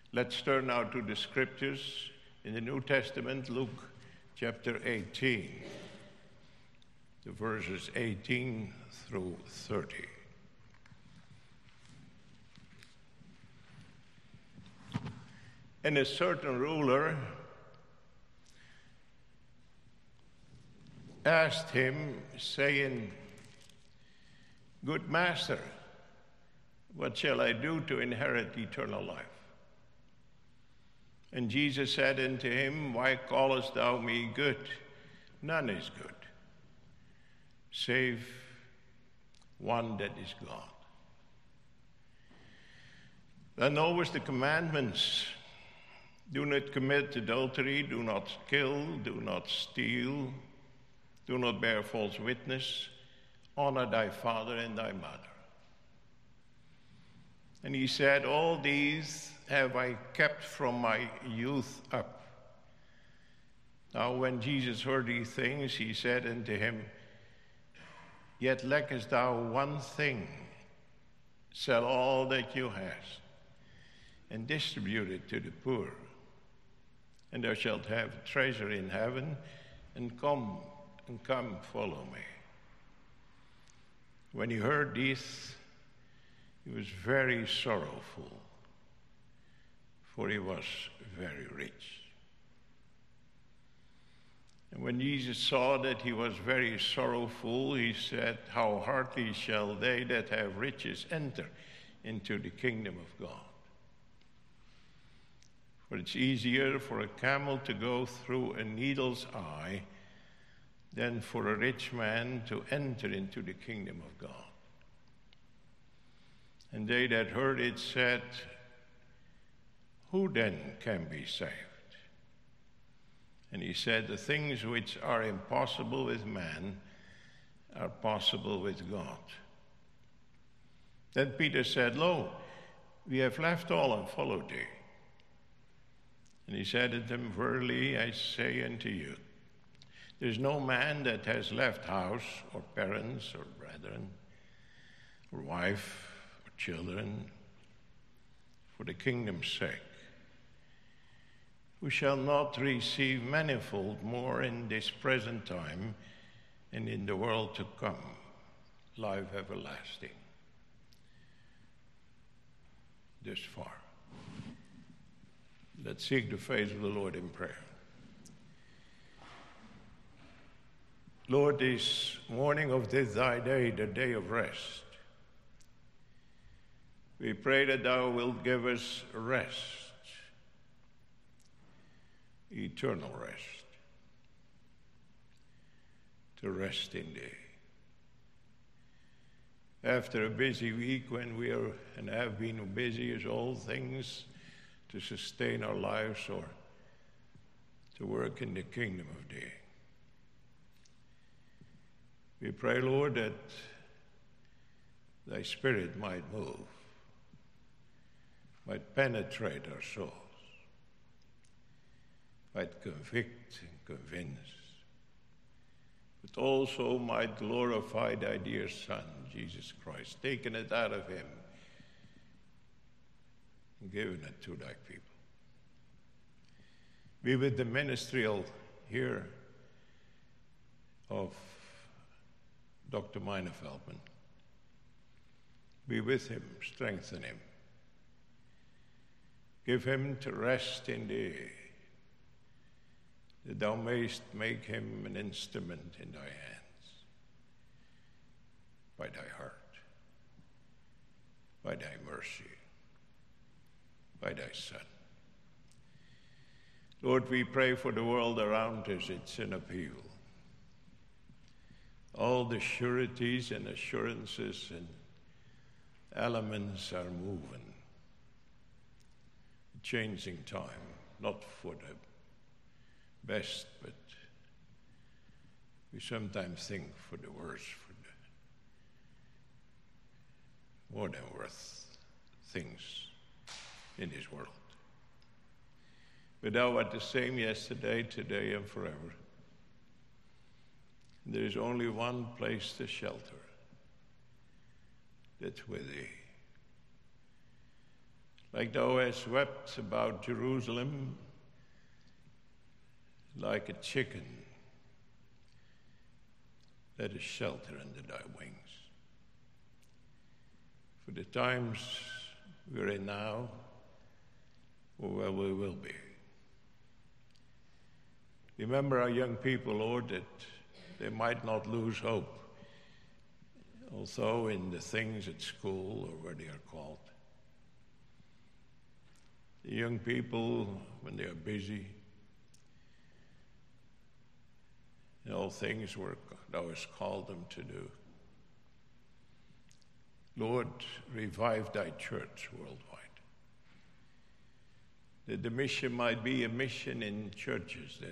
Let's turn now to the scriptures in the New Testament, Luke chapter 18, the verses 18 through 30. And a certain ruler asked him, saying, "Good master, what shall I do to inherit eternal life?" And Jesus said unto him, "Why callest thou me good? None is good, save one, that is God. Thou knowest the commandments: do not commit adultery, do not kill, do not steal, do not bear false witness, honor thy father and thy mother." And he said, "All these have I kept from my youth up." Now when Jesus heard these things, he said unto him, "Yet lackest thou one thing. Sell all that you hast, and distribute it to the poor, and thou shalt have treasure in heaven, and come, follow me." When he heard this, he was very sorrowful, for he was very rich. And when Jesus saw that he was very sorrowful, he said, "How hardly shall they that have riches enter into the kingdom of God? For it's easier for a camel to go through a needle's eye than for a rich man to enter into the kingdom of God." And they that heard it said, "Who then can be saved?" And he said, "The things which are impossible with man are possible with God." Then Peter said, "Lo, we have left all and followed thee." And he said unto them, "Verily I say unto you, there is no man that has left house or parents or brethren or wife or children for the kingdom's sake, who shall not receive manifold more in this present time and in the world to come, life everlasting." Thus far. Let's seek the face of the Lord in prayer. Lord, this morning of this thy day, the day of rest, we pray that thou wilt give us rest, eternal rest, to rest in thee. After a busy week when we are and have been busy as all things to sustain our lives or to work in the kingdom of thee, we pray, Lord, that thy Spirit might move, might penetrate our souls, might convict and convince, but also might glorify thy dear Son, Jesus Christ, taking it out of him and giving it to thy people. Be with the ministerial here of Dr. Meinefeldman. Be with him, strengthen him. Give him to rest in thee, that thou mayst make him an instrument in thy hands, by thy heart, by thy mercy, by thy Son. Lord, we pray for the world around us. It's in upheaval. All the sureties and assurances and elements are moving. Changing time, not for the best, but we sometimes think for the worse, for the more than worth things in this world. But thou art the same yesterday, today, and forever. There is only one place to shelter. That's with thee. like thou hast wept about Jerusalem, like a chicken that is shelter under thy wings. For the times we're in now, or where we will be. Remember our young people, Lord, that they might not lose hope, also in the things at school or where they are called. The young people, when they are busy, in all things where thou hast called them to do. Lord, revive thy church worldwide, that the mission might be a mission in churches, that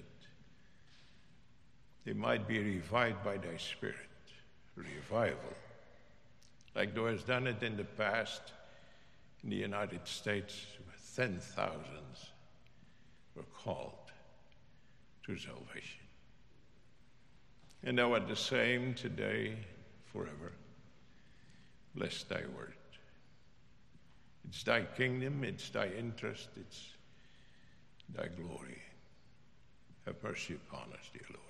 they might be revived by thy Spirit, revival, like thou hast done it in the past in the United States, where 10,000 were called to salvation. And thou art the same today, forever. Bless thy word. It's thy kingdom, it's thy interest, it's thy glory. Have mercy upon us, dear Lord.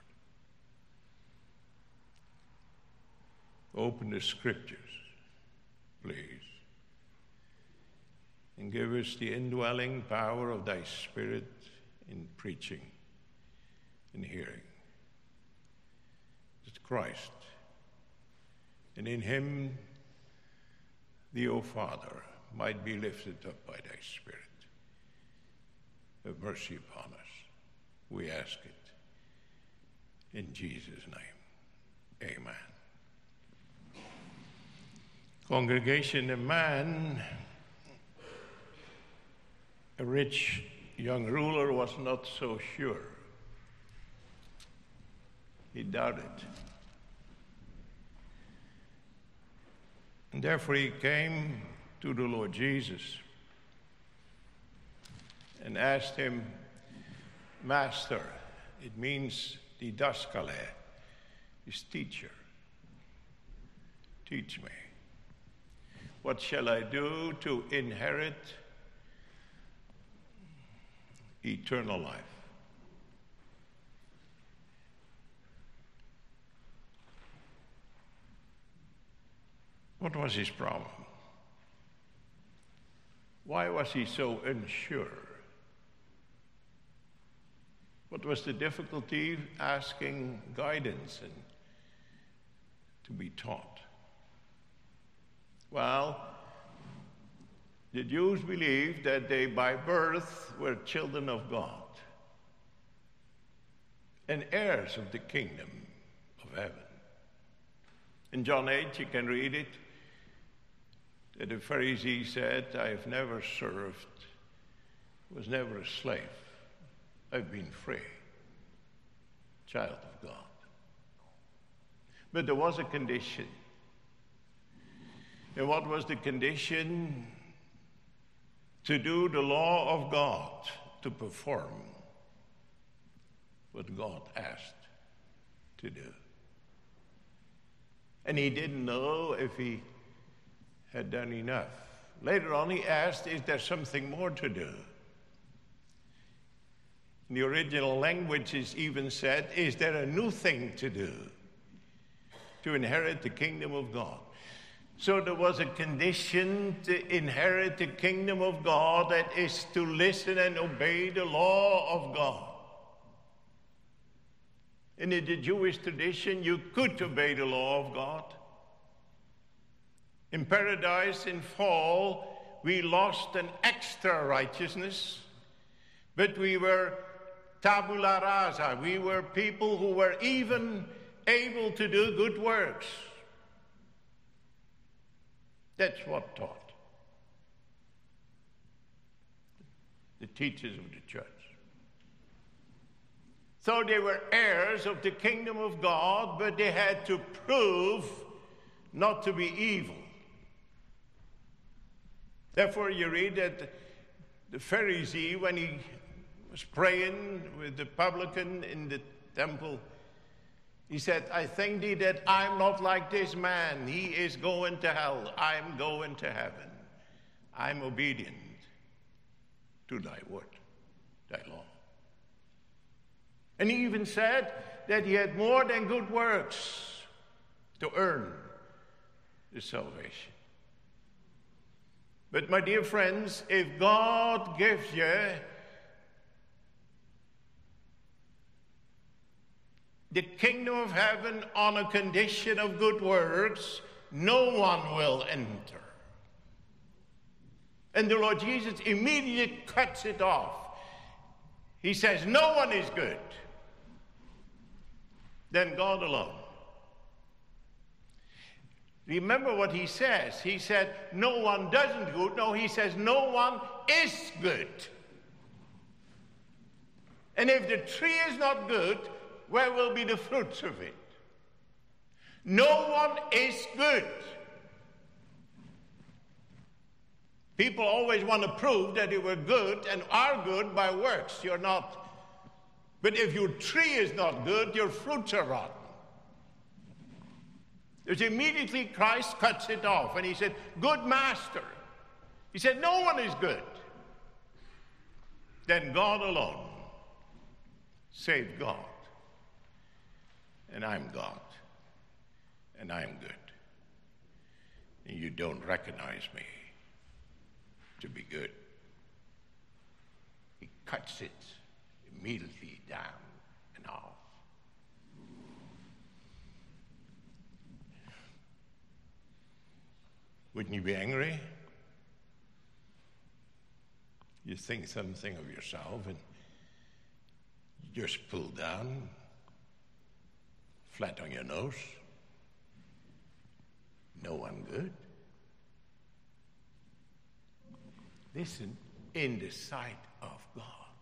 Open the scriptures, please, and give us the indwelling power of thy Spirit in preaching and hearing. It's Christ, and in him the, O Father, might be lifted up by thy Spirit. Have mercy upon us. We ask it in Jesus' name. Amen. Congregation, a man, a rich young ruler, was not so sure. He doubted. And therefore he came to the Lord Jesus and asked him, Master, it means didaskale, his teacher, teach me. What shall I do to inherit eternal life? What was his problem? Why was he so unsure? What was the difficulty asking guidance and to be taught? Well, the Jews believed that they by birth were children of God and heirs of the kingdom of heaven. In John 8, you can read it, that the Pharisee said, I have never served, was never a slave. I've been free, child of God. But there was a condition. And what was the condition? To do the law of God, to perform what God asked to do. And he didn't know if he had done enough. Later on he asked, is there something more to do? In the original language is even said, is there a new thing to do to inherit the kingdom of God? So there was a condition to inherit the kingdom of God, that is to listen and obey the law of God. And in the Jewish tradition, you could obey the law of God. In paradise, in fall, we lost an extra righteousness, but we were tabula rasa. We were people who were even able to do good works. That's what taught the teachers of the church. So they were heirs of the kingdom of God, but they had to prove not to be evil. Therefore, you read that the Pharisee, when he was praying with the publican in the temple, he said, I thank thee that I'm not like this man. He is going to hell. I'm going to heaven. I'm obedient to thy word, thy law. And he even said that he had more than good works to earn the salvation. But my dear friends, if God gives you the kingdom of heaven on a condition of good works, no one will enter. And the Lord Jesus immediately cuts it off. He says, no one is good than God alone. Remember what he says. He said, no one doesn't good. No, he says, no one is good. And if the tree is not good, where will be the fruits of it? No one is good. People always want to prove that they were good and are good by works. You're not. But if your tree is not good, your fruits are rotten. There's immediately Christ cuts it off, and he said, good master. He said, no one is good. Then God alone, save God. And I'm God, and I'm good. And you don't recognize me to be good. He cuts it immediately down and off. Wouldn't you be angry? You think something of yourself and you just pull down, flat on your nose. No one good. Listen, in the sight of God.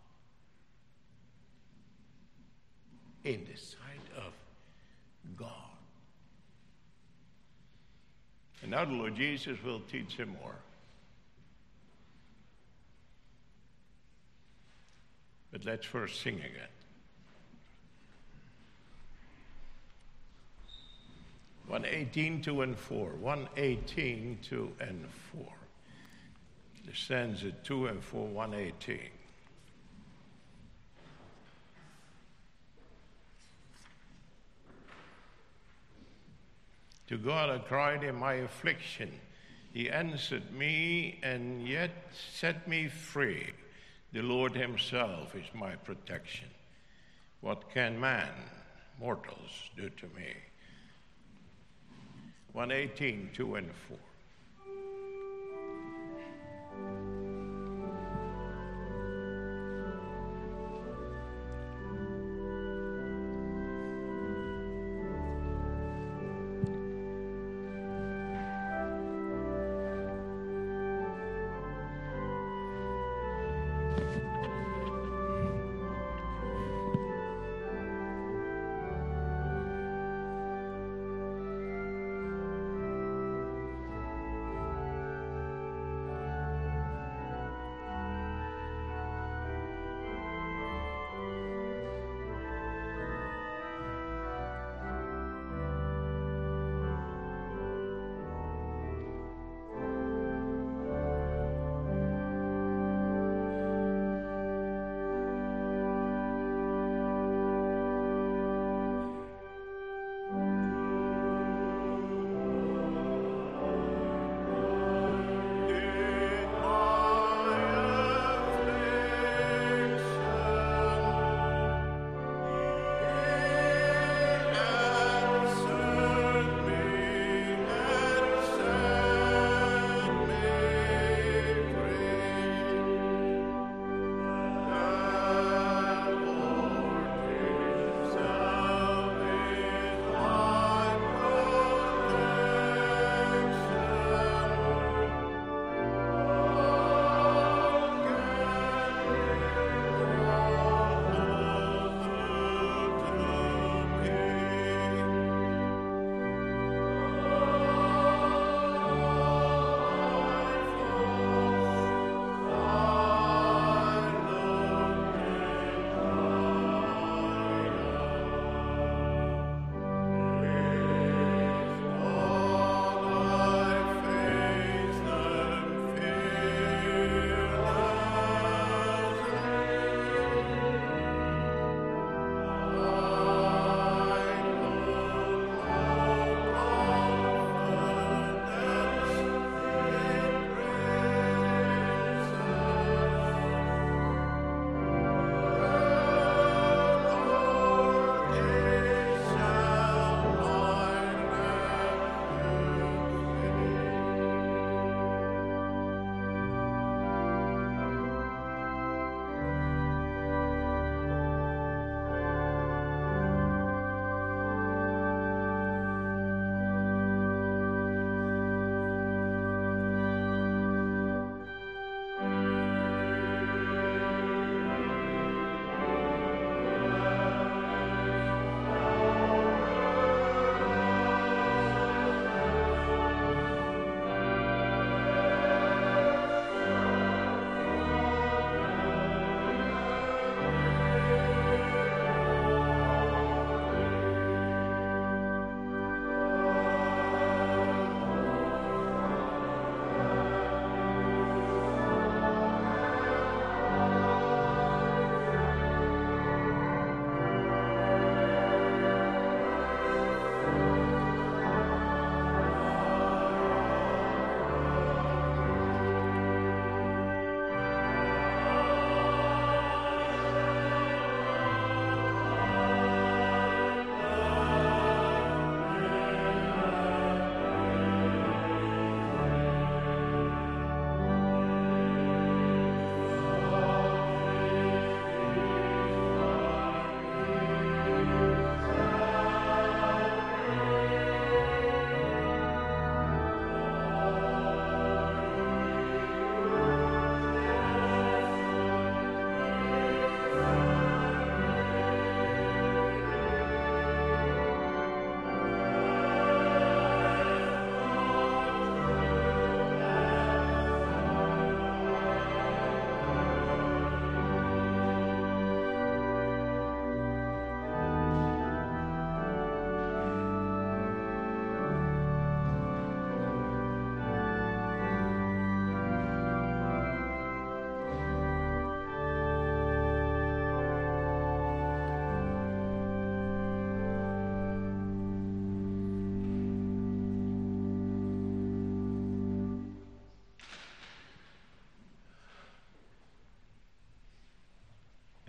In the sight of God. And now the Lord Jesus will teach him more. But let's first sing again. 118, 2 and 4. 118, 2 and 4. The stanza 2 and 4, 118. To God I cried in my affliction. He answered me and yet set me free. The Lord himself is my protection. What can man, mortals, do to me? 118, 2 and 4.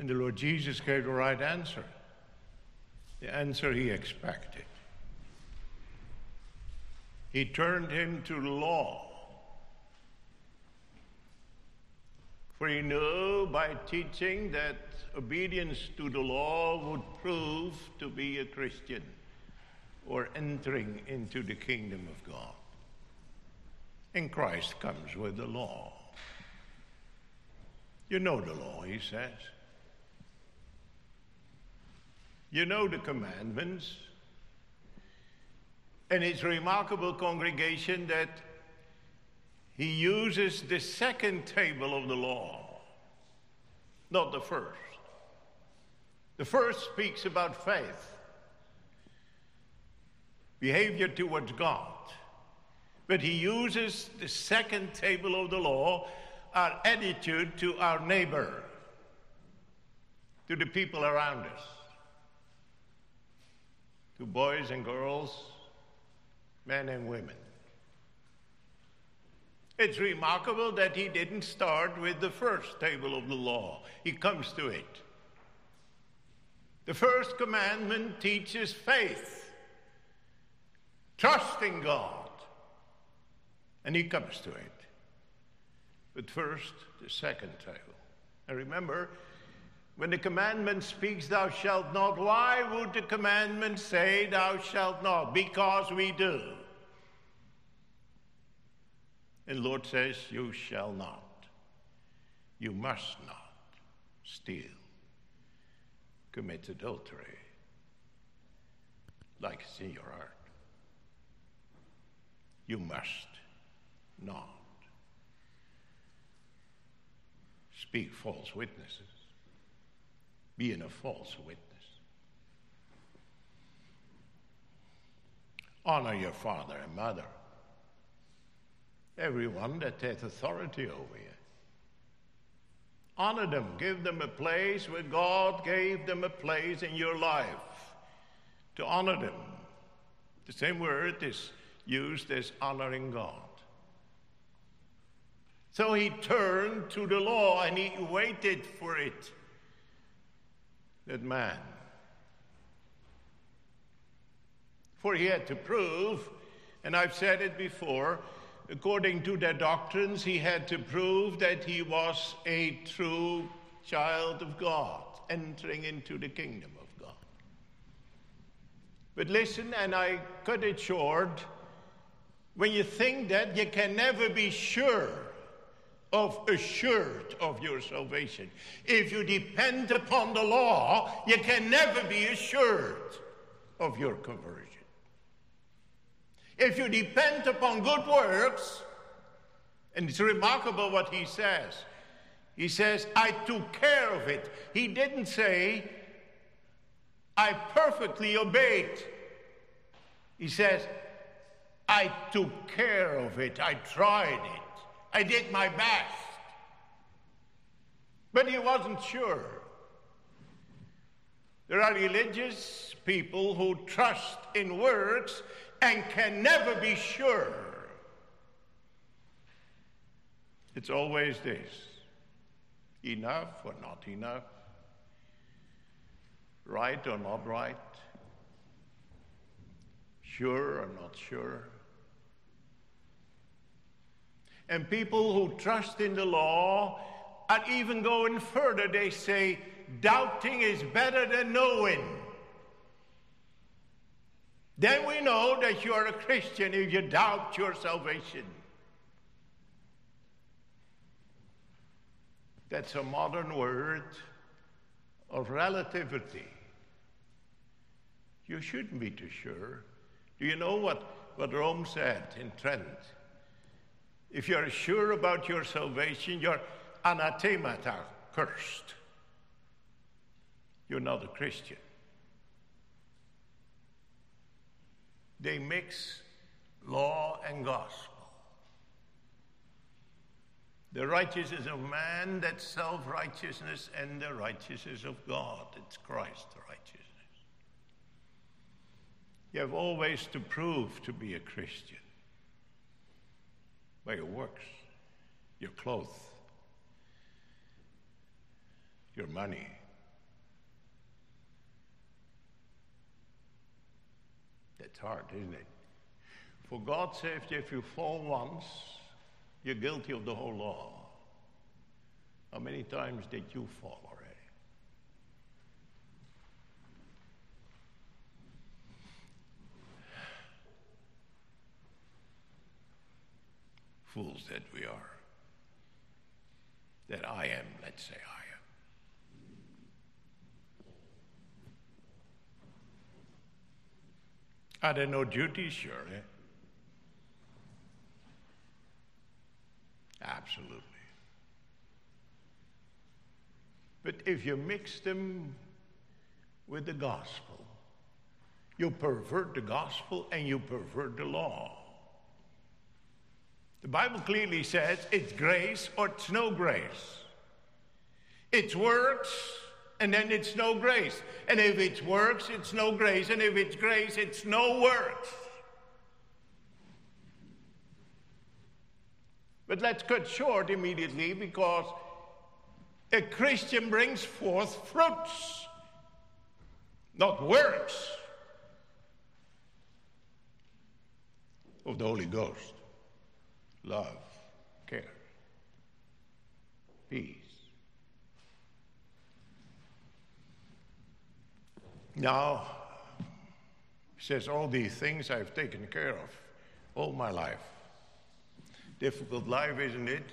And the Lord Jesus gave the right answer, the answer he expected. He turned him to the law. For he knew by teaching that obedience to the law would prove to be a Christian or entering into the kingdom of God. And Christ comes with the law. You know the law, he says. You know the commandments. And it's remarkable, congregation, that he uses the second table of the law, not the first. The first speaks about faith, behavior towards God. But he uses the second table of the law, our attitude to our neighbor, to the people around us, to boys and girls, men and women. It's remarkable that he didn't start with the first table of the law. He comes to it. The first commandment teaches faith, trusting God. And he comes to it. But first, the second table. And remember, when the commandment speaks, thou shalt not, why would the commandment say thou shalt not? Because we do. And the Lord says, you shall not. You must not steal, commit adultery, like it's in your heart. You must not speak false witnesses, being a false witness. Honor your father and mother, everyone that hath authority over you. Honor them, give them a place where God gave them a place in your life, to honor them. The same word is used as honoring God. So he turned to the law and he waited for it. That man. For he had to prove, and I've said it before, according to their doctrines, he had to prove that he was a true child of God, entering into the kingdom of God. But listen, and I cut it short, when you think that, you can never be assured of your salvation. If you depend upon the law, you can never be assured of your conversion. If you depend upon good works, and it's remarkable what he says. He says, I took care of it. He didn't say, I perfectly obeyed. He says, I took care of it. I tried it. I did my best. But he wasn't sure. There are religious people who trust in works and can never be sure. It's always this: enough or not enough, right or not right, sure or not sure. And people who trust in the law are even going further. They say, doubting is better than knowing. Then we know that you are a Christian if you doubt your salvation. That's a modern word of relativity. You shouldn't be too sure. Do you know what Rome said in Trent? If you're sure about your salvation, you're anathemata, cursed. You're not a Christian. They mix law and gospel. The righteousness of man, that's self-righteousness, and the righteousness of God, it's Christ's righteousness. You have always to prove to be a Christian by your works, your clothes, your money, It's hard, isn't it? For God says if you fall once, you're guilty of the whole law. How many times did you fall already? Fools that we are. That I am, let's say I am. Are there no duties? Surely. Absolutely. But if you mix them with the gospel, you pervert the gospel and you pervert the law. The Bible clearly says it's grace or it's no grace. It's works and then it's no grace. And if it's works, it's no grace. And if it's grace, it's no works. But let's cut short immediately, because a Christian brings forth fruits, not works, of the Holy Ghost. Love, care, peace. Now, he says, all these things I've taken care of all my life. Difficult life, isn't it?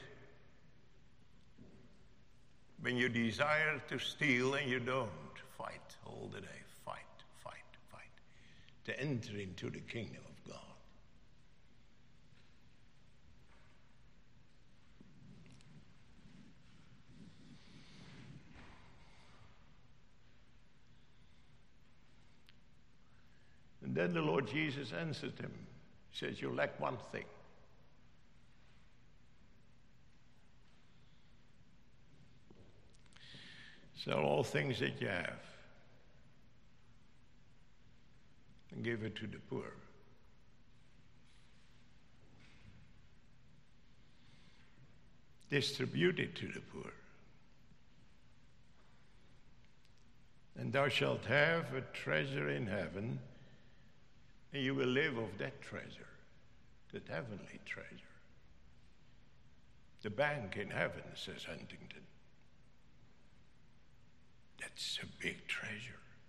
When you desire to steal and you don't, fight all the day. Fight, fight, fight. To enter into the kingdom of God. And then the Lord Jesus answered him. He says, you lack one thing. Sell all things that you have and give it to the poor. Distribute it to the poor. And thou shalt have a treasure in heaven, and you will live of that treasure, that heavenly treasure. The bank in heaven, says Huntington. That's a big treasure.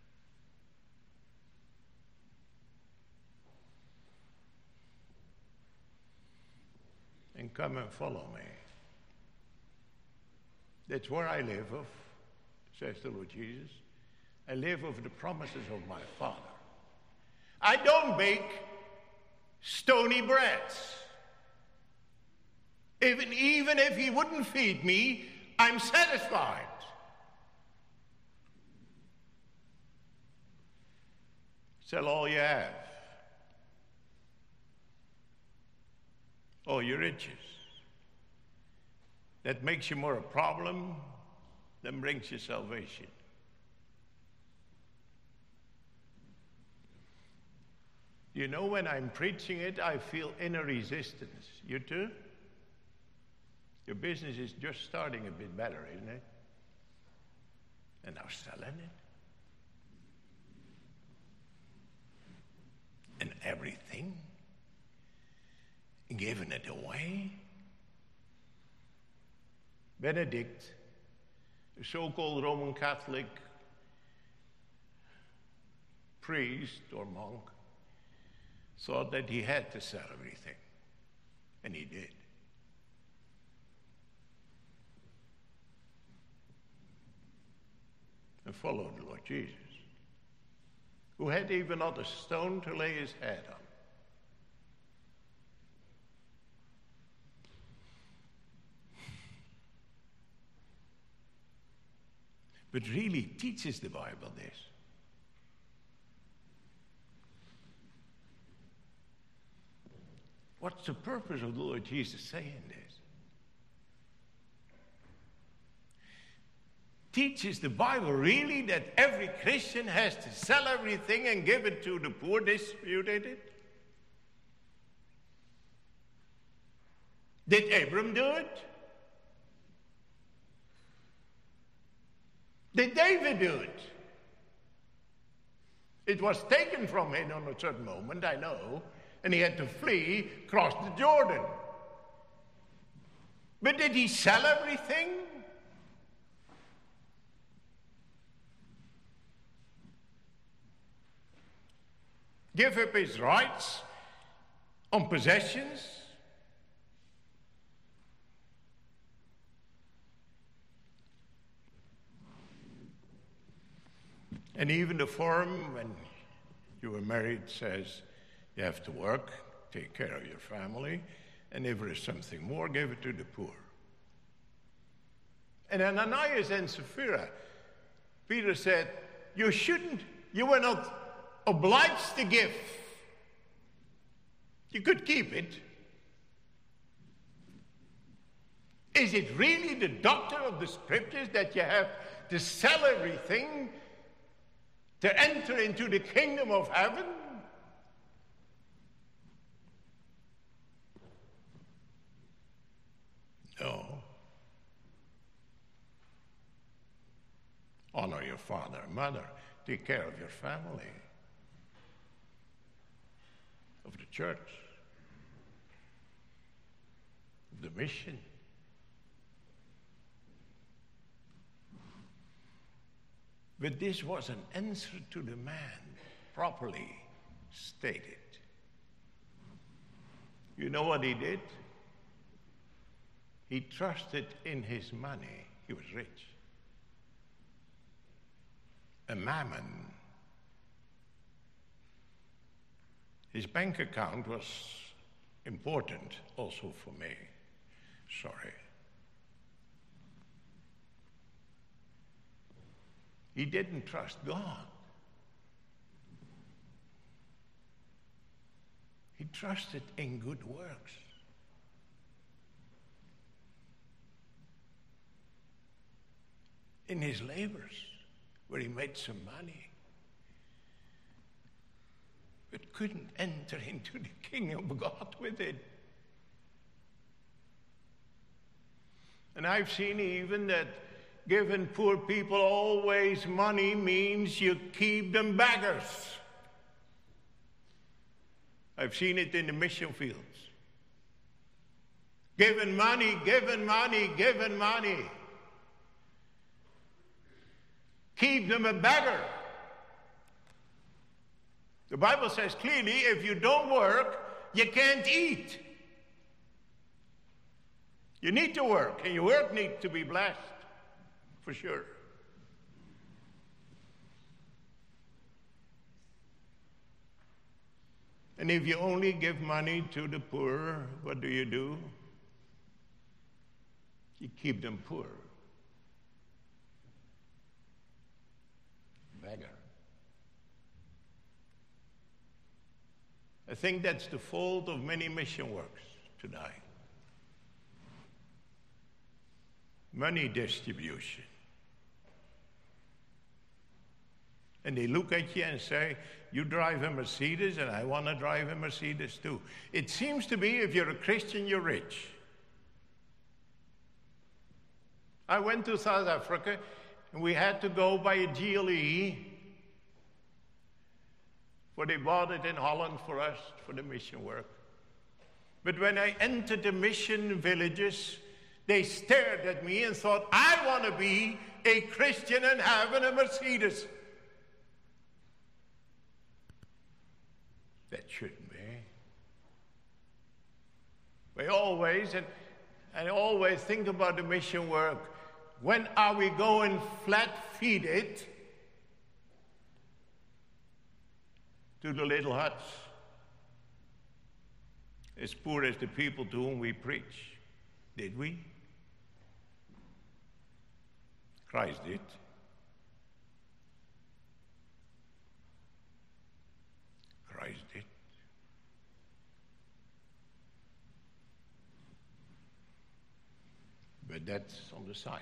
And come and follow me. That's where I live of, says the Lord Jesus. I live of the promises of my Father. I don't bake stony breads. Even if he wouldn't feed me, I'm satisfied. Sell all you have, all your riches. That makes you more a problem than brings you salvation. You know, when I'm preaching it, I feel inner resistance. You too? Your business is just starting a bit better, isn't it? And now selling it. And everything, giving it away. Benedict, the so-called Roman Catholic priest or monk, thought that he had to sell everything, and he did. And followed the Lord Jesus, who had even not a stone to lay his head on. But really teaches the Bible this. What's the purpose of the Lord Jesus saying this? Teaches the Bible really that every Christian has to sell everything and give it to the poor, distribute it? Did Abram do it? Did David do it? It was taken from him on a certain moment, I know, and he had to flee across the Jordan. But did he sell everything? Give up his rights on possessions? And even the forum, when you were married, says you have to work, take care of your family, and if there is something more, give it to the poor. And Ananias and Sapphira, Peter said, you were not obliged to give. You could keep it. Is it really the doctrine of the scriptures that you have to sell everything to enter into the kingdom of heaven? No. Honor your father and mother. Take care of your family, of the church, of the mission. But this was an answer to the man, properly stated. You know what he did? He trusted in his money. He was rich. A mammon. His bank account was important also for me. Sorry. He didn't trust God. He trusted in good works. In his labors, where he made some money, but couldn't enter into the kingdom of God with it. And I've seen even that giving poor people always money means you keep them beggars. I've seen it in the mission fields. Giving money, giving money, giving money. Keep them a beggar. The Bible says clearly, if you don't work, you can't eat. You need to work, and your work needs to be blessed, for sure. And if you only give money to the poor, what do? You keep them poor. Beggar. I think that's the fault of many mission works today. Money distribution. And they look at you and say, you drive a Mercedes and I want to drive a Mercedes too. It seems to be if you're a Christian, you're rich. I went to South Africa and we had to go by a GLE, for they bought it in Holland for us, for the mission work. But when I entered the mission villages, they stared at me and thought, I want to be a Christian and having a Mercedes. That shouldn't be. I always think about the mission work. When are we going flat-feeted to the little huts, as poor as the people to whom we preach? Did we? Christ did. Christ did. But that's on the side.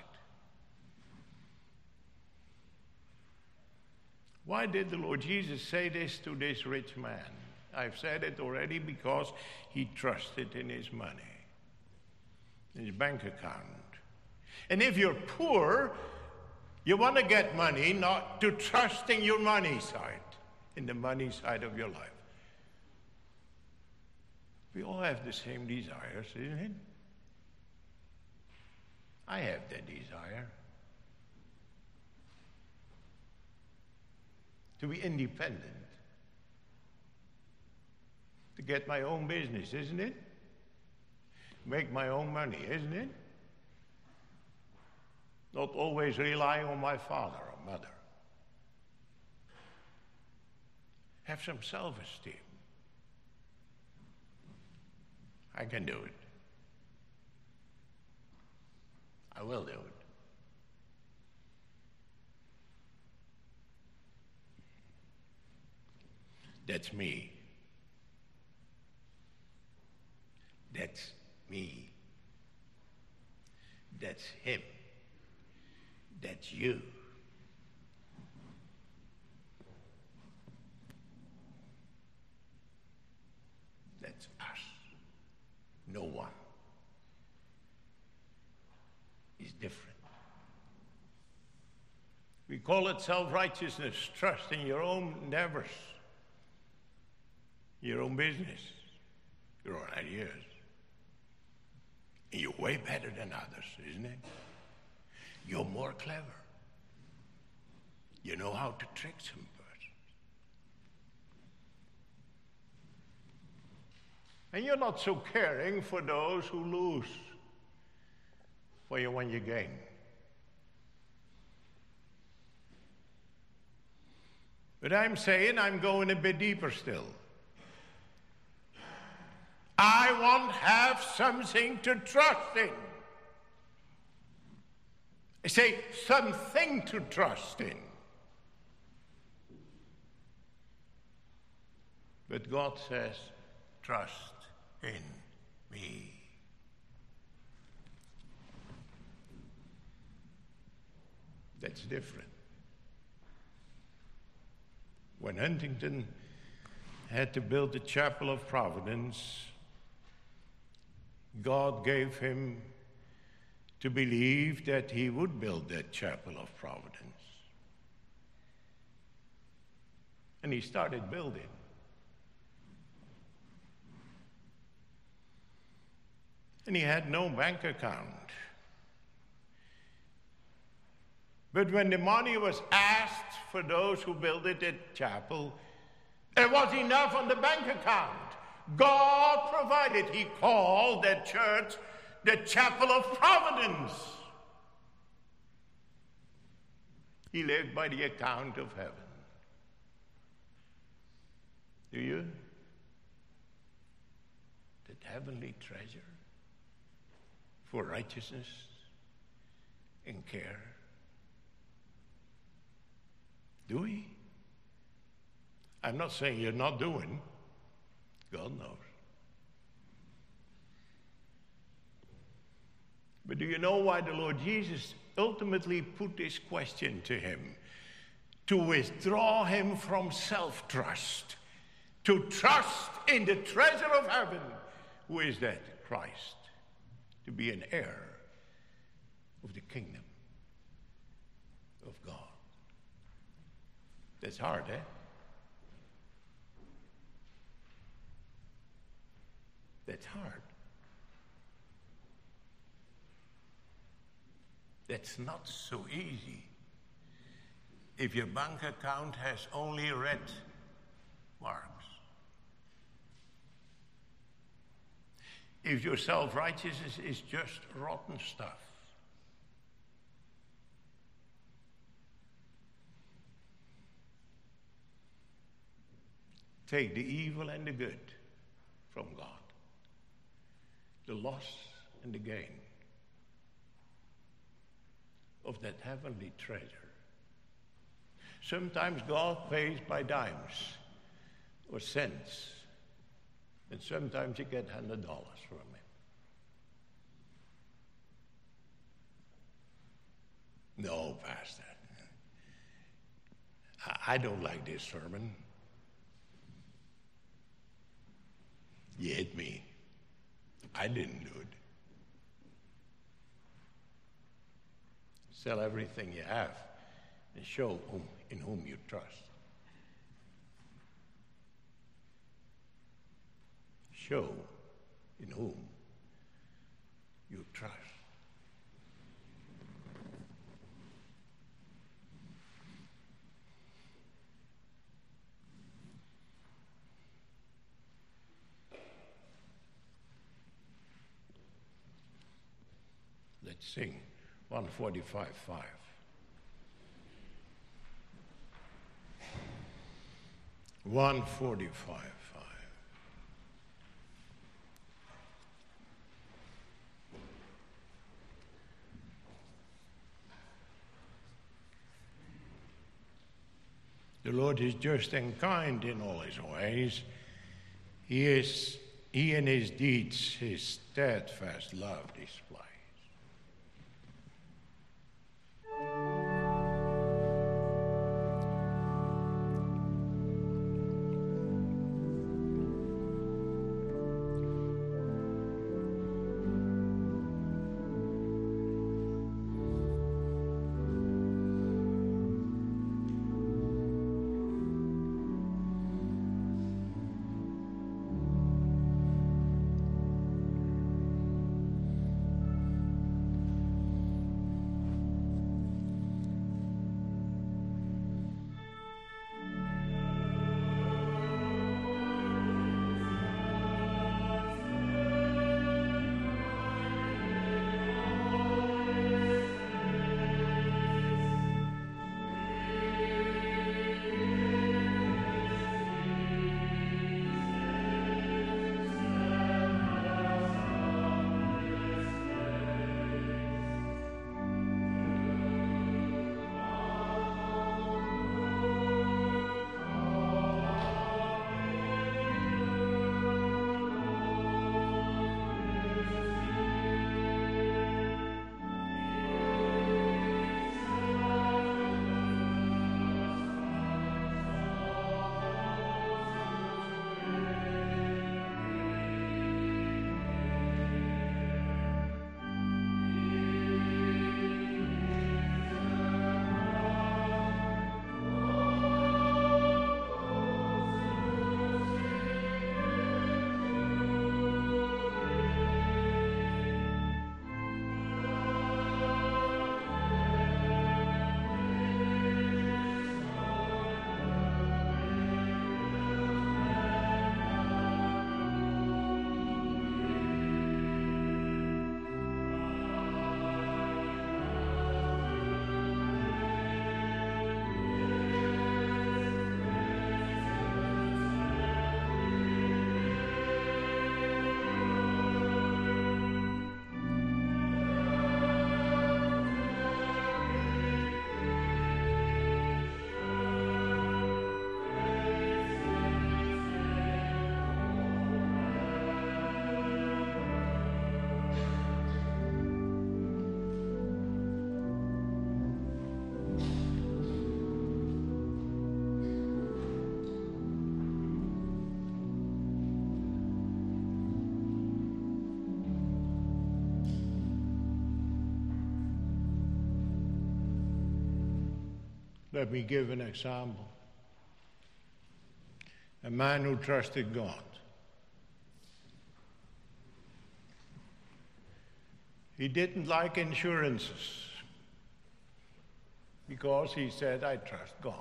Why did the Lord Jesus say this to this rich man? I've said it already, because he trusted in his money, in his bank account. And if you're poor, you want to get money, not to trust in your money side. in the money side of your life. We all have the same desires, isn't it? I have that desire to be independent, to get my own business, isn't it? Make my own money, isn't it? Not always relying on my father or mother. Have some self-esteem. I can do it. I will do it. That's me. That's me. That's him. That's you. That's us. No one is different. We call it self-righteousness, trust in your own endeavors, your own business, your own ideas. And you're way better than others, isn't it? You're more clever. You know how to trick some person. And you're not so caring for those who lose for you when you gain. But I'm saying I'm going a bit deeper still. I want to have something to trust in. I say something to trust in. But God says, trust in me. That's different. When Huntington had to build the Chapel of Providence, God gave him to believe that he would build that Chapel of Providence. And he started building. And he had no bank account. But when the money was asked for those who built that chapel, there was enough on the bank account. God provided. He called that church the Chapel of Providence. He lived by the account of heaven. Do you? That heavenly treasure for righteousness and care. Do we? I'm not saying you're not doing. God knows. But do you know why the Lord Jesus ultimately put this question to him? To withdraw him from self-trust. To trust in the treasure of heaven. Who is that? Christ. To be an heir of the kingdom of God. That's hard, eh? That's hard. That's not so easy if your bank account has only red marks. If your self-righteousness is just rotten stuff. Take the evil and the good from God. The loss and the gain of that heavenly treasure. Sometimes God pays by dimes or cents, and sometimes you get $100 from him. No, Pastor, I don't like this sermon. You hit me. I didn't do it. Sell everything you have and show in whom you trust. show in whom you trust. Let's sing 145:5. One 45:5. The Lord is just and kind in all his ways. He in his deeds his steadfast love displays. Let me give an example. A man who trusted God. He didn't like insurances because he said, I trust God.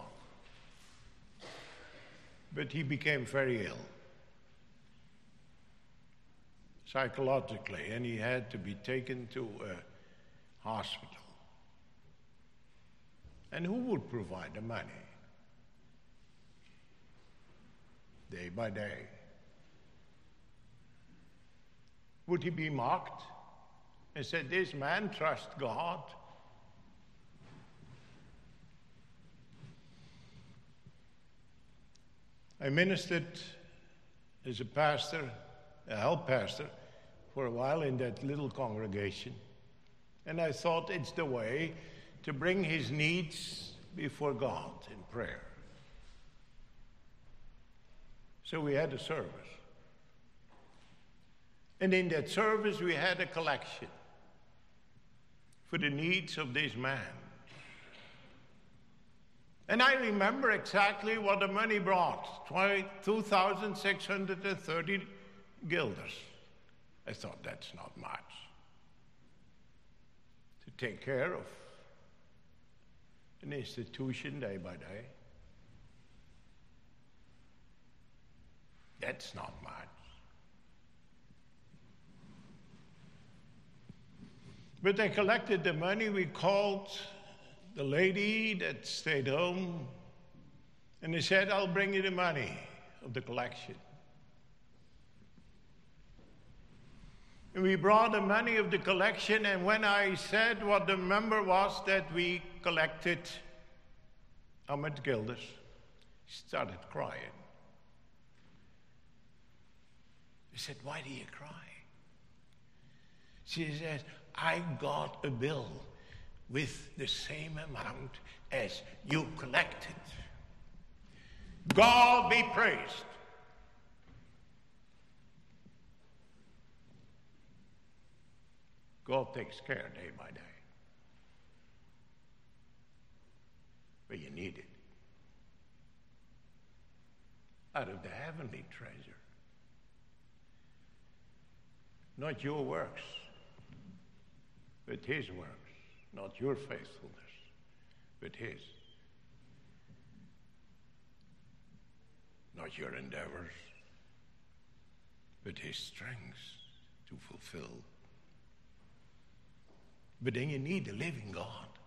But he became very ill, psychologically, and he had to be taken to a hospital. And who would provide the money? Day by day. Would he be mocked and said, this man trusts God? I ministered as a pastor, a help pastor, for a while in that little congregation. And I thought it's the way to bring his needs before God in prayer. So we had a service. And in that service we had a collection for the needs of this man. And I remember exactly what the money brought, $2,630. guilders. I thought, that's not much to take care of an institution day by day. That's not much. But they collected the money. We called the lady that stayed home, and they said, I'll bring you the money of the collection. And we brought the money of the collection, and when I said what the number was that we collected, how much guilders, she started crying. I said, why do you cry? She said, I got a bill with the same amount as you collected. God be praised. God takes care day by day. But you need it. Out of the heavenly treasure. Not your works, but his works. Not your faithfulness, but his. Not your endeavors, but his strength to fulfill. But then you need the living God.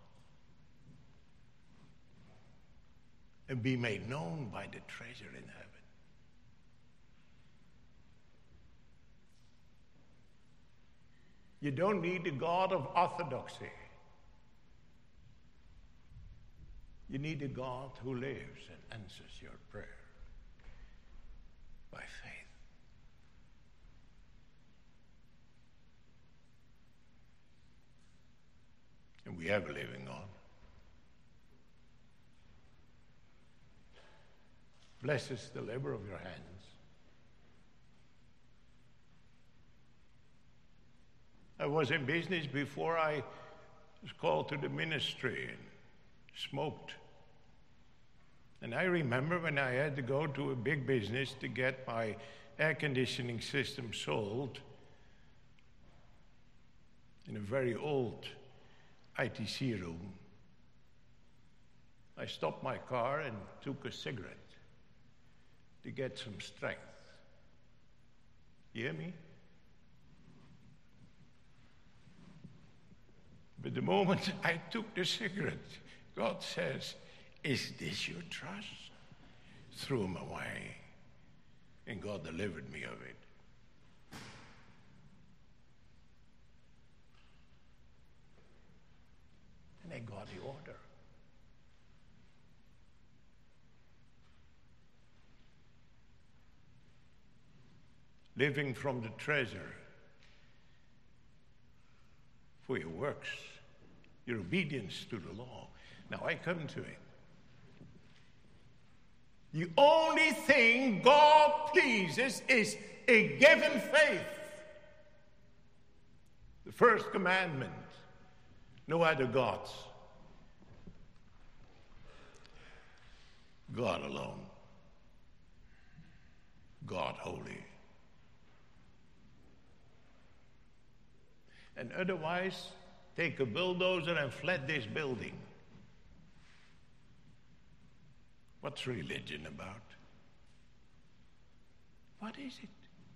And be made known by the treasure in heaven. You don't need the God of orthodoxy. You need a God who lives and answers your prayer by faith. And we have a living God. Blessed is the labor of your hands. I was in business before I was called to the ministry and smoked. And I remember when I had to go to a big business to get my air conditioning system sold in a very old ITC room. I stopped my car and took a cigarette to get some strength. You hear me? But the moment I took the cigarette, God says, is this your trust? Threw him away. And God delivered me of it. And I got the order. Living from the treasure for your works, your obedience to the law. Now I come to it. The only thing God pleases is a given faith. The first commandment, no other gods. God alone. God holy. And otherwise, take a bulldozer and flat this building. What's religion about? What is it?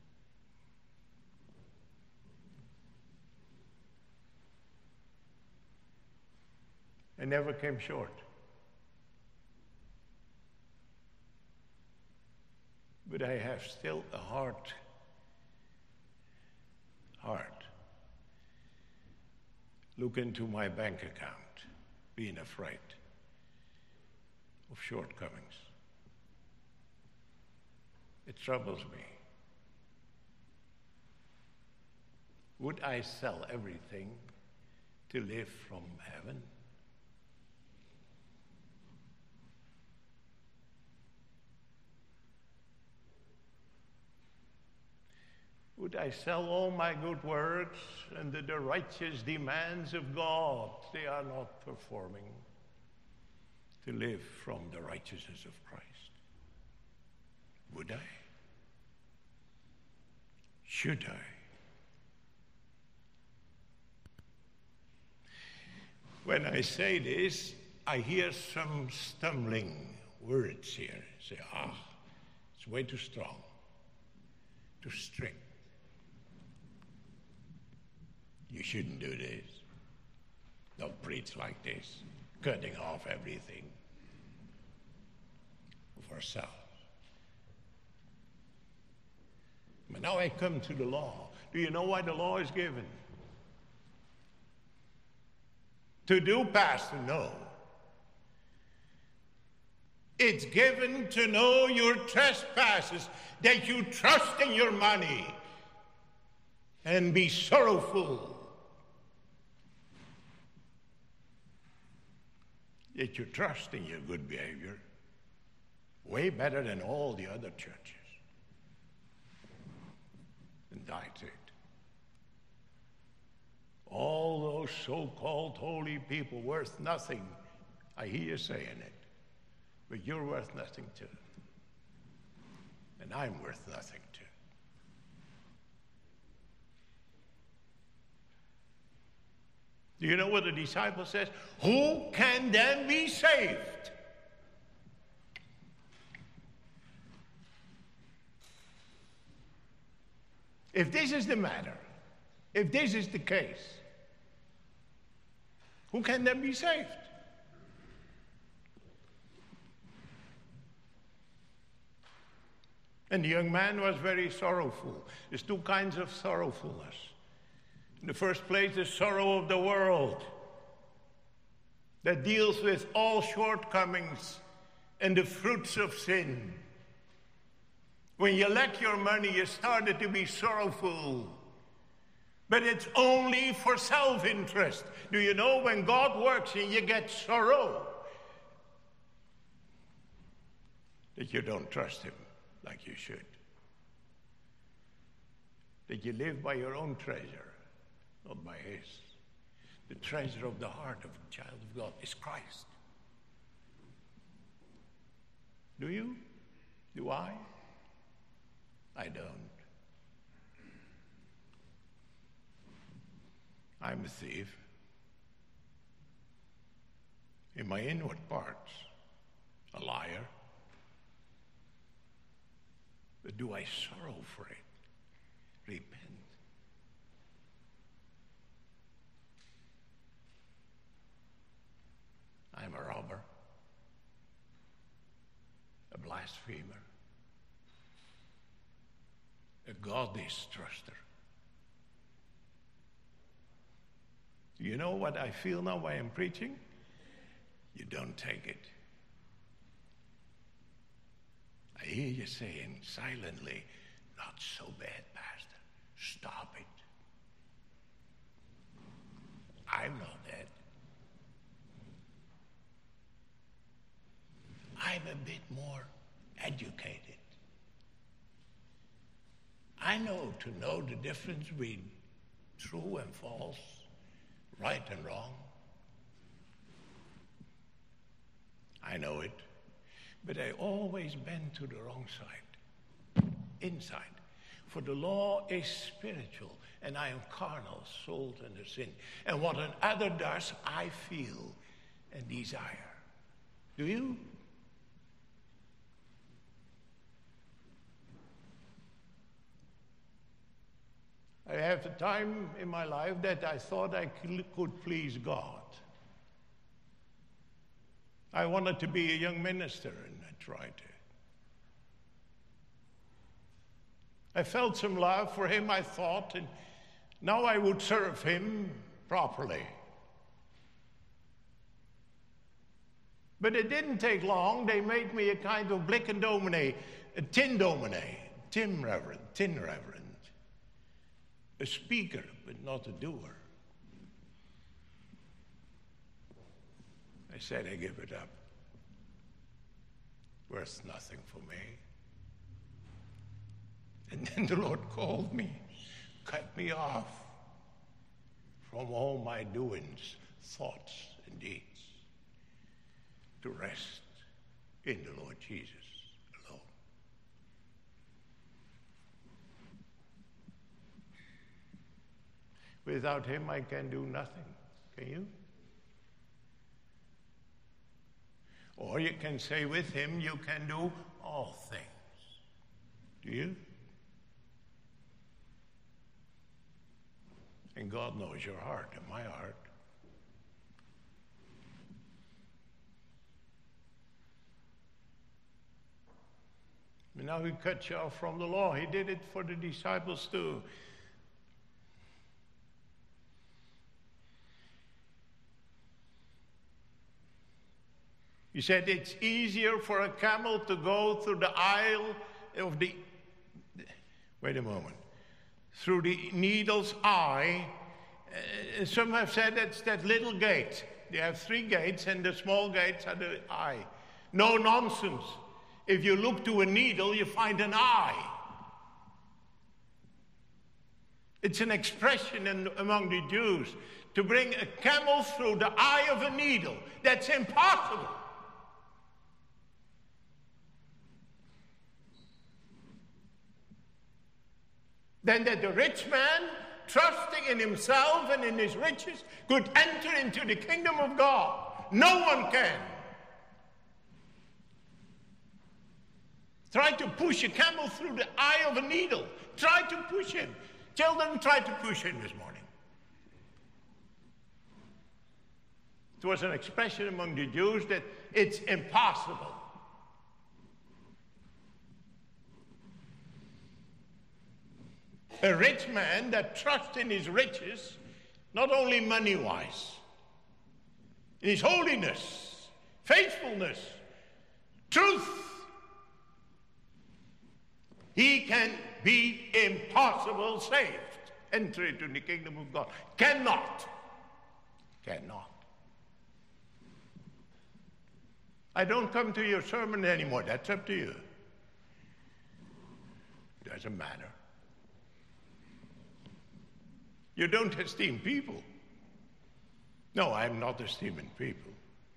I never came short. But I have still a heart. Look into my bank account, being afraid of shortcomings. It troubles me. Would I sell everything to live from heaven? Would I sell all my good works under the righteous demands of God they are not performing to live from the righteousness of Christ? Would I? Should I? When I say this, I hear some stumbling words here. Say, it's way too strong, too strict. You shouldn't do this. Don't preach like this, cutting off everything of ourselves. But now I come to the law. Do you know why the law is given? To do, Pastor? No. It's given to know your trespasses, that you trust in your money and be sorrowful. That you trust in your good behavior way better than all the other churches. And that's it. All those so-called holy people worth nothing. I hear you saying it. But you're worth nothing too. And I'm worth nothing too. Do you know what the disciple says? Who can then be saved? If this is the matter, if this is the case, who can then be saved? And the young man was very sorrowful. There's two kinds of sorrowfulness. In the first place, the sorrow of the world that deals with all shortcomings and the fruits of sin. When you lack your money, you started to be sorrowful. But it's only for self-interest. Do you know when God works and you get sorrow, that you don't trust him like you should? That you live by your own treasure, not by his. The treasure of the heart of a child of God is Christ. Do you? Do I? I don't. I'm a thief. In my inward parts, a liar. But do I sorrow for it? Repent. I'm a robber, a blasphemer, a God distruster. Do you know what I feel now while I'm preaching? You don't take it. I hear you saying silently, not so bad, Pastor. Stop it. I'm not that. I'm a bit more educated. I know the difference between true and false, right and wrong. I know it. But I always bend to the wrong side, inside. For the law is spiritual, and I am carnal, sold under sin. And what another does, I feel and desire. Do you? I have a time in my life that I thought I could please God. I wanted to be a young minister, and I tried to. I felt some love for him, I thought, and now I would serve him properly. But it didn't take long. They made me a kind of blikken dominee, a tin dominee, tin reverend, a speaker, but not a doer. I said, I give it up. Worth nothing for me. And then the Lord called me, cut me off from all my doings, thoughts, and deeds, to rest in the Lord Jesus alone. Without him, I can do nothing. Can you? Or you can say, with him, you can do all things. Do you? And God knows your heart and my heart. And now he cut you off from the law. He did it for the disciples too. He said it's easier for a camel to go through the aisle of the, wait a moment, through the needle's eye. Some have said it's that little gate. They have 3 gates, and the small gates are the eye. No nonsense. If you look to a needle, you find an eye. It's an expression among the Jews to bring a camel through the eye of a needle. That's impossible. Then that the rich man, trusting in himself and in his riches, could enter into the kingdom of God. No one can. Try to push a camel through the eye of a needle. Try to push him. Children, try to push him this morning. It was an expression among the Jews that it's impossible. A rich man that trusts in his riches, not only money-wise, in his holiness, faithfulness, truth, he can be impossible saved. Enter into the kingdom of God. Cannot. I don't come to your sermon anymore. That's up to you. Doesn't matter. You don't esteem people. No, I'm not esteeming people.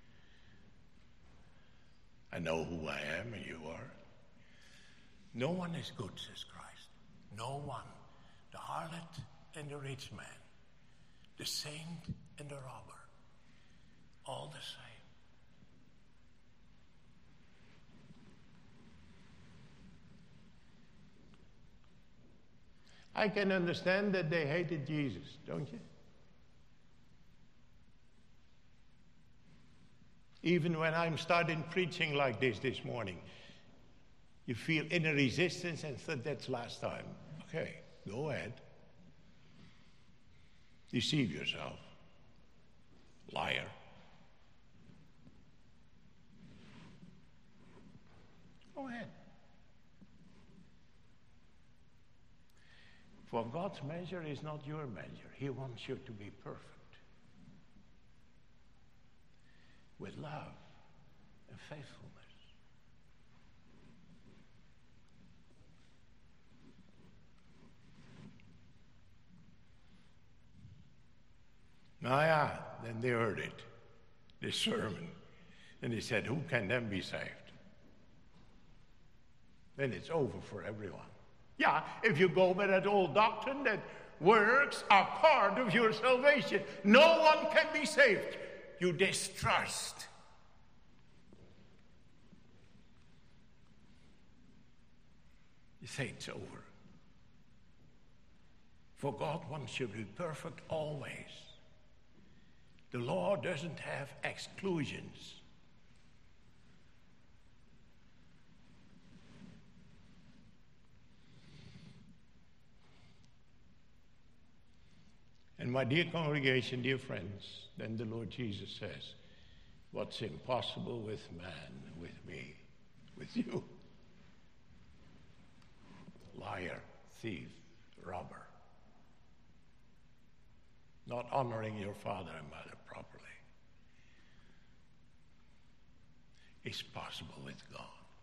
I know who I am and you are. No one is good, says Christ. No one. The harlot and the rich man. The saint and the robber. All the same. I can understand that they hated Jesus, don't you? Even when I'm starting preaching like this morning, you feel inner resistance and said, that's last time. Okay, go ahead. Deceive yourself. Liar. Go ahead. For God's measure is not your measure. He wants you to be perfect. With love and faithfulness. Now, yeah, then they heard it, this sermon, and they said, who can then be saved? Then it's over for everyone. Yeah, if you go by that old doctrine that works are part of your salvation, no one can be saved. You distrust. You say it's over. For God wants you to be perfect always. The law doesn't have exclusions. And my dear congregation, dear friends, then the Lord Jesus says, what's impossible with man, with me, with you? Liar, thief, robber. Not honoring your father and mother properly. It's possible with God.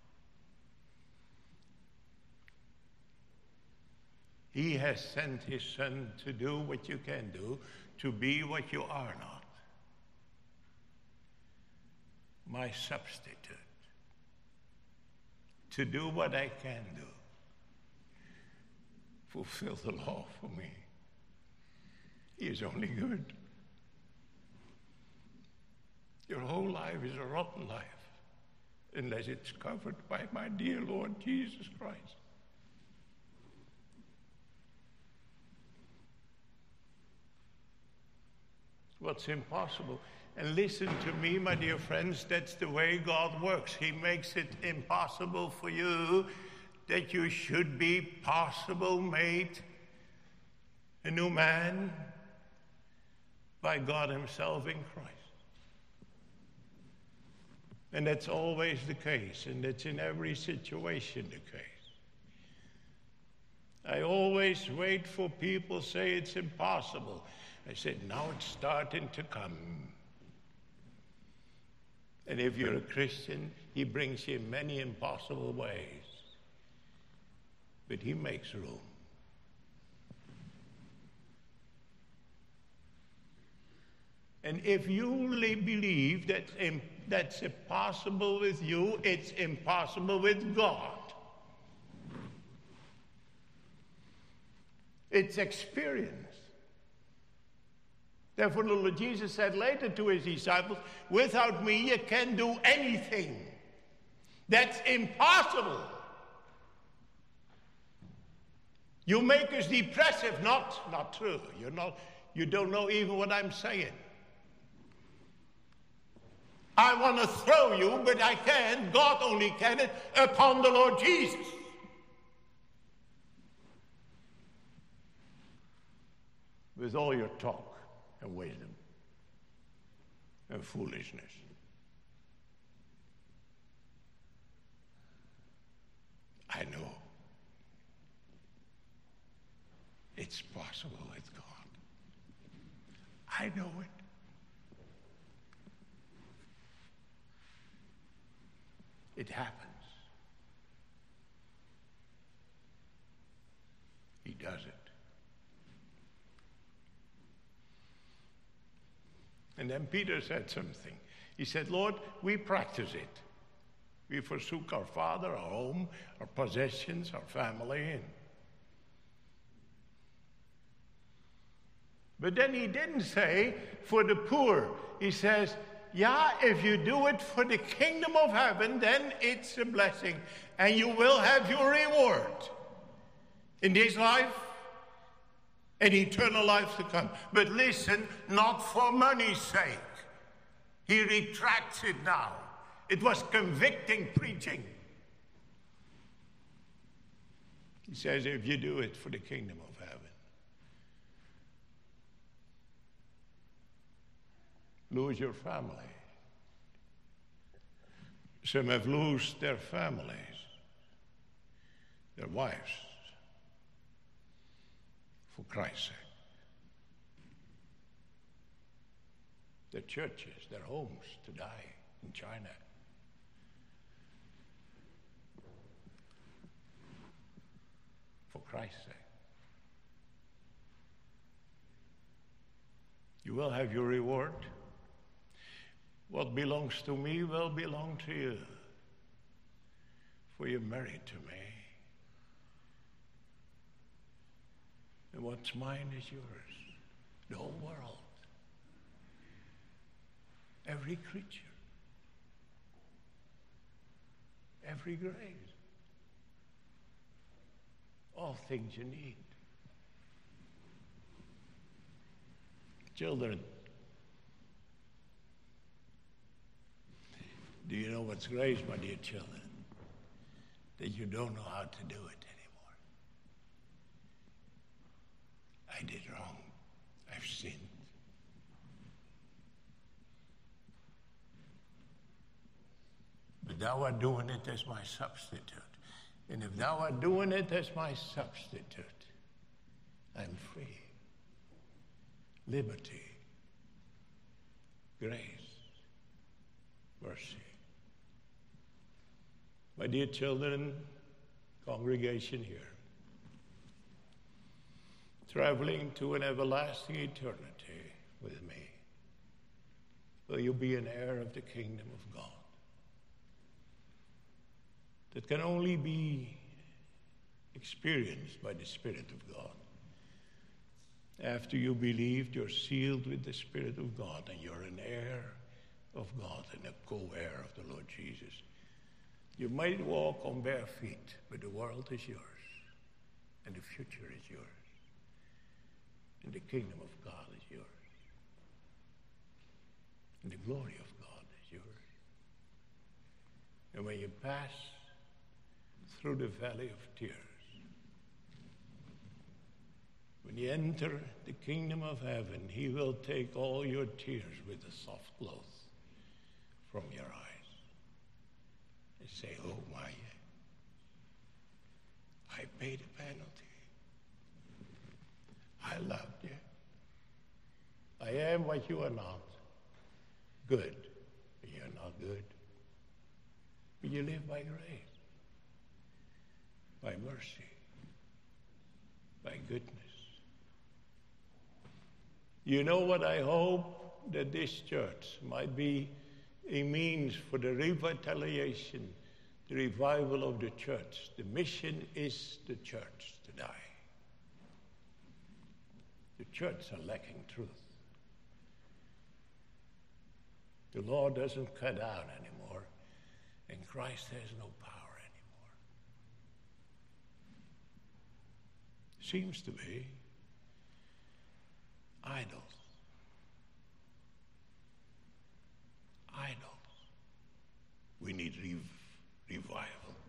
He has sent his Son to do what you can do, to be what you are not. My substitute. To do what I can do. Fulfill the law for me. He is only good. Your whole life is a rotten life unless it's covered by my dear Lord Jesus Christ. What's impossible? And listen to me, my dear friends, that's the way God works. He makes it impossible for you that you should be possible made a new man by God himself in Christ. And that's always the case, and that's in every situation the case. I always wait for people say it's impossible. I said, now it's starting to come. And if you're a Christian, he brings you in many impossible ways. But he makes room. And if you really believe that that's impossible with you, it's impossible with God. It's experience. Therefore, the Lord Jesus said later to his disciples, without me you can't do anything. That's impossible. You make us depressive. Not true. You don't know even what I'm saying. I want to throw you, but I can't. God only can it upon the Lord Jesus. With all your talk and wisdom and foolishness. I know it's possible with God. I know it. It happens. He does it. And then Peter said something. He said, Lord, we practice it. We forsook our father, our home, our possessions, our family. But then he didn't say for the poor. He says, yeah, if you do it for the kingdom of heaven, then it's a blessing. And you will have your reward in this life and eternal life to come. But listen, not for money's sake. He retracts it now. It was convicting preaching. He says, if you do it for the kingdom of heaven. Lose your family. Some have lost their families, their wives, for Christ's sake. Their churches, their homes to die in China. For Christ's sake. You will have your reward. What belongs to me will belong to you. For you're married to me. And what's mine is yours. The whole world. Every creature. Every grave. All things you need. Children, do you know what's grace, my dear children? That you don't know how to do it anymore. I did wrong. I've sinned. But thou art doing it as my substitute. And if thou art doing it as my substitute, I'm free. Liberty, grace, mercy. My dear children, congregation here, traveling to an everlasting eternity with me, will you be an heir of the kingdom of God? That can only be experienced by the Spirit of God. After you believed, you're sealed with the Spirit of God, and you're an heir of God and a co-heir of the Lord Jesus. You might walk on bare feet, but the world is yours, and the future is yours, and the kingdom of God is yours, and the glory of God is yours. And when you pass through the valley of tears, when you enter the kingdom of heaven, he will take all your tears with a soft cloth from your eyes and say, oh my, I paid a penalty. I loved you. I am what you are not. Good, but you're not good. But you live by grace, by mercy, by goodness. You know what? I hope that this church might be a means for the revitalization, the revival of the church. The mission is the church today. The church are lacking truth. The law doesn't cut out anymore, and Christ has no power anymore. Seems to be idols. Idols. We need revival.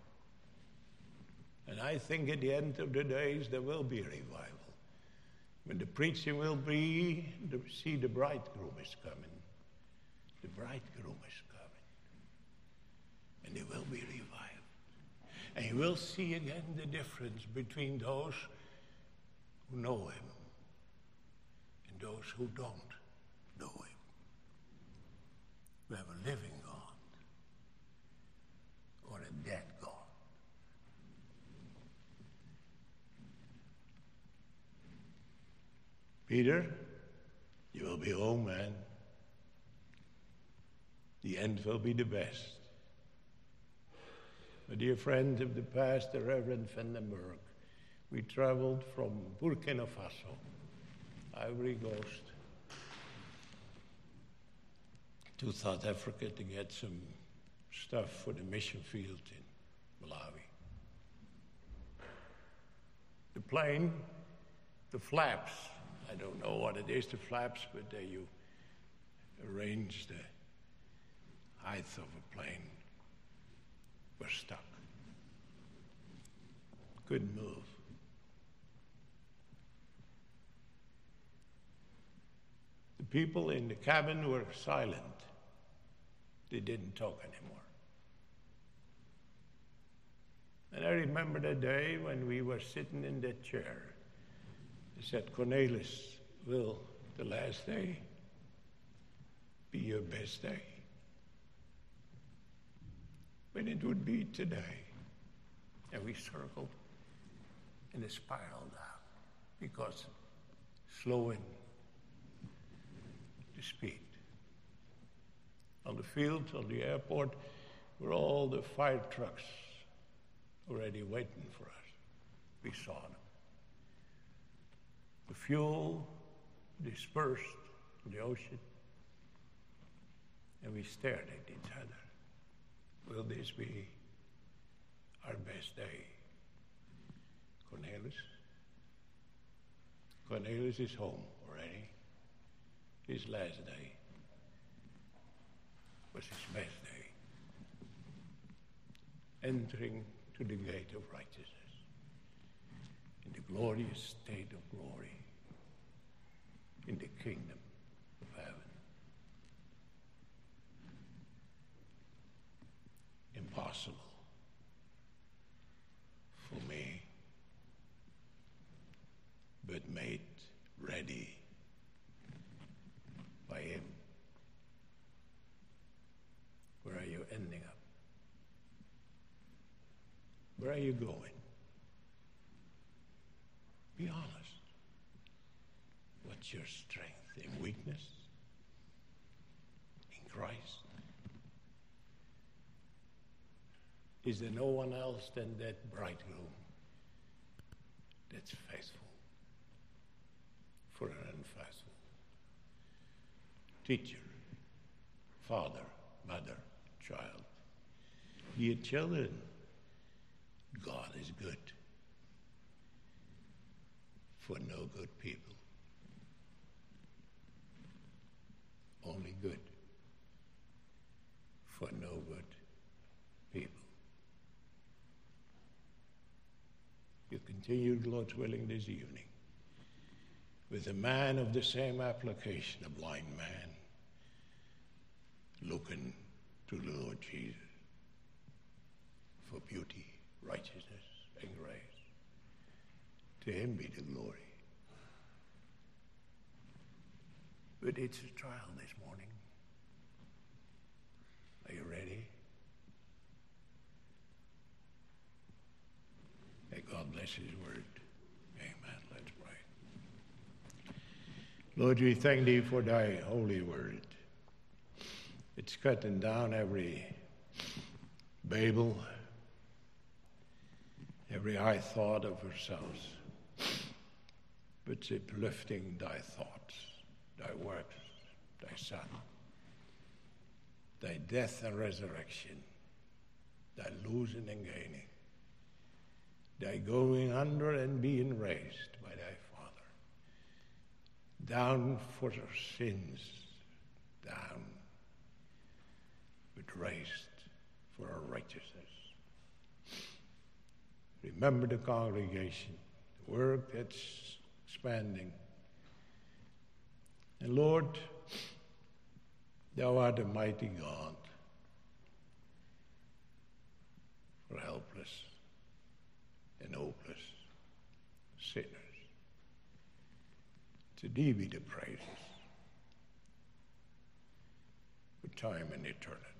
And I think at the end of the days there will be a revival. When the preaching will be, see, the bridegroom is coming. The bridegroom is coming. And there will be revival. And you will see again the difference between those who know him and those who don't know him. We have a living God or a dead God. Peter, you will be home, man. The end will be the best. My dear friend of the past, the Reverend Vandenberg, we traveled from Burkina Faso, Ivory Coast, to South Africa to get some stuff for the mission field in Malawi. The plane, the flaps, I don't know what it is, the flaps, but there you arrange the height of a plane, were stuck. Couldn't move. The people in the cabin were silent. They didn't talk anymore. And I remember the day when we were sitting in that chair. They said, Cornelis, will the last day be your best day? But it would be today. And we circled and it spiraled out because slowing the speed. On the field, on the airport, were all the fire trucks already waiting for us. We saw them. The fuel dispersed in the ocean, and we stared at each other. Will this be our best day? Cornelis? Cornelis is home already. His last day was his best day. Entering to the gate of righteousness, in the glorious state of glory, in the kingdom of heaven. Impossible for me, but made ready by him. Where are you ending up? Where are you going? Be honest. What's your strength? In weakness? In Christ? Is there no one else than that bridegroom that's faithful forever? teacher, father, mother, child. Ye children, God is good for no good people. Only good for no good people. You continue, Lord's willing, this evening with a man of the same application, a blind man, looking to the Lord Jesus for beauty, righteousness, and grace. To him be the glory. But it's a trial this morning. Are you ready? May God bless his word. Amen. Let's pray. Lord, we thank thee for thy holy word. It's cutting down every Babel, every high thought of ourselves, but it's uplifting thy thoughts, thy works, thy Son, thy death and resurrection, thy losing and gaining, thy going under and being raised by thy Father, down for our sins, down, but raised for our righteousness. Remember the congregation, the work that's expanding. And Lord, thou art a mighty God for helpless and hopeless sinners. To thee be the praises for time and eternity.